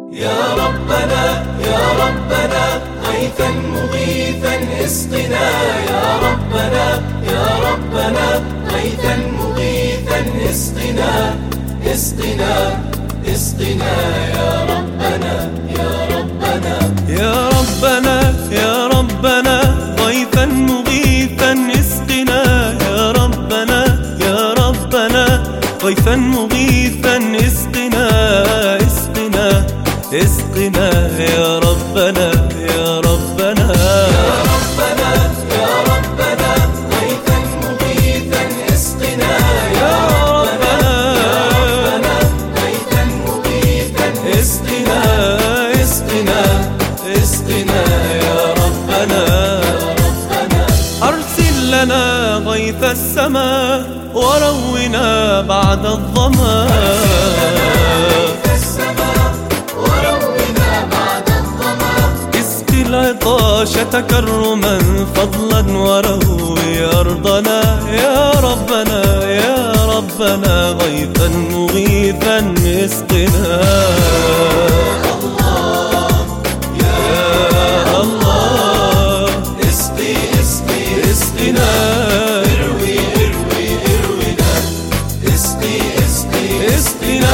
يا ربنا يا ربنا غيثا مغيثا اسقنا، يا ربنا يا ربنا غيثا مغيثا اسقنا، اسقنا اسقنا يا ربنا يا ربنا. يا ربنا يا ربنا غيثا مغيثا اسقنا، يا ربنا يا ربنا غيثا مغيثا اسقنا، اسقنا اسقنا يا ربنا يا ربنا. يا ربنا يا ربنا غيثا مغيثا اسقنا، يا ربنا يا ربنا غيثا مغيثا اسقنا، اسقنا اسقنا يا ربنا. أرسل لنا غيث السماء ورونا بعد الظما، العطاش تكرما فضلا وروي أرضنا، يا ربنا يا ربنا غيثا مغيثا اسقنا. الله يا الله اسقي اسقي اسقنا، اروي اروي اروينا، اسقي اسقي اسقنا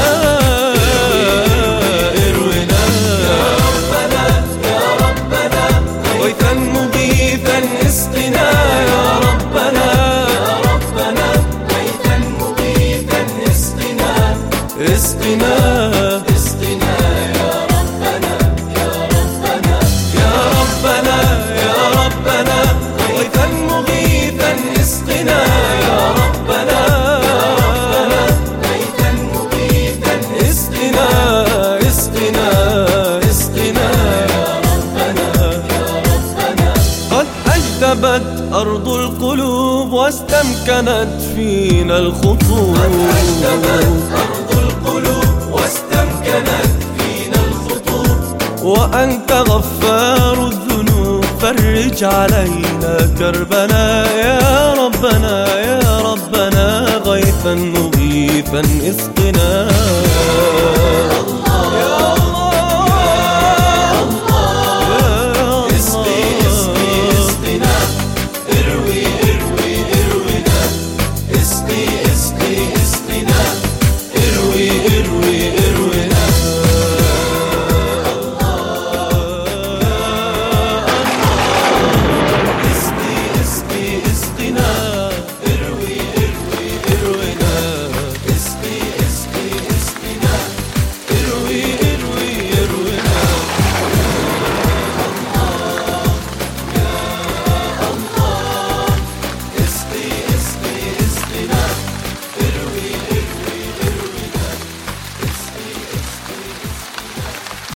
غيثا مغيثا اسقنا، يا ربنا يا ربنا غيثا مغيثا اسقنا، اسقنا اسقنا يا ربنا يا ربنا. يا ربنا يا ربنا غيثا مغيثا اسقنا، يا ربنا يا ربنا غيثا مغيثا اسقنا اسقنا اسقنا يا ربنا يا ربنا. قد أجدبت أرض القلوب واستمكنت فينا الخطوب، قد أجدبت أرض القلوب واستمكنت فينا الخطوب، وأنت غفار الذنوب فرج علينا كربنا، يا ربنا يا ربنا غيثا مغيثا اسقنا.